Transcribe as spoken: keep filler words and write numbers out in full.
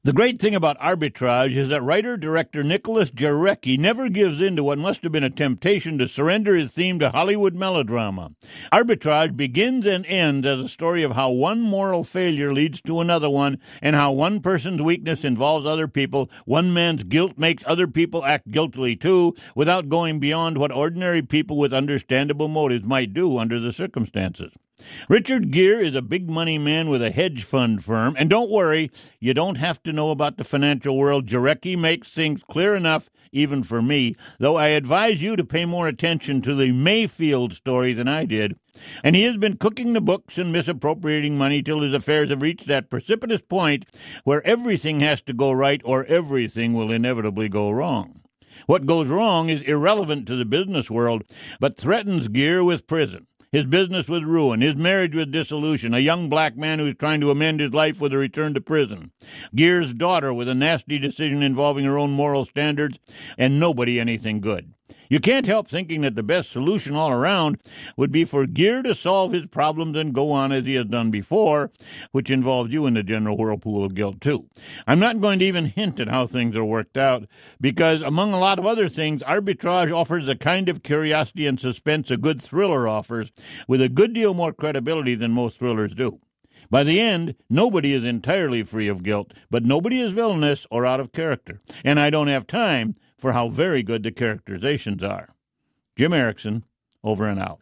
The great thing about Arbitrage is that writer-director Nicholas Jarecki never gives in to what must have been a temptation to surrender his theme to Hollywood melodrama. Arbitrage begins and ends as a story of how one moral failure leads to another one, and how one person's weakness involves other people, one man's guilt makes other people act guiltily too, without going beyond what ordinary people with understandable motives might do under the circumstances. Richard Gere is a big money man with a hedge fund firm, and don't worry, you don't have to know about the financial world. Jarecki makes things clear enough, even for me, though I advise you to pay more attention to the Mayfield story than I did. And he has been cooking the books and misappropriating money till his affairs have reached that precipitous point where everything has to go right or everything will inevitably go wrong. What goes wrong is irrelevant to the business world, but threatens Gere with prison. His business with ruin, his marriage with dissolution, a young black man who is trying to amend his life with a return to prison, Gere's daughter with a nasty decision involving her own moral standards, and nobody anything good. You can't help thinking that the best solution all around would be for Gere to solve his problems and go on as he has done before, which involves you in the general whirlpool of guilt, too. I'm not going to even hint at how things are worked out, because among a lot of other things, Arbitrage offers the kind of curiosity and suspense a good thriller offers, with a good deal more credibility than most thrillers do. By the end, nobody is entirely free of guilt, but nobody is villainous or out of character. And I don't have time for how very good the characterizations are. Jim Erickson, over and out.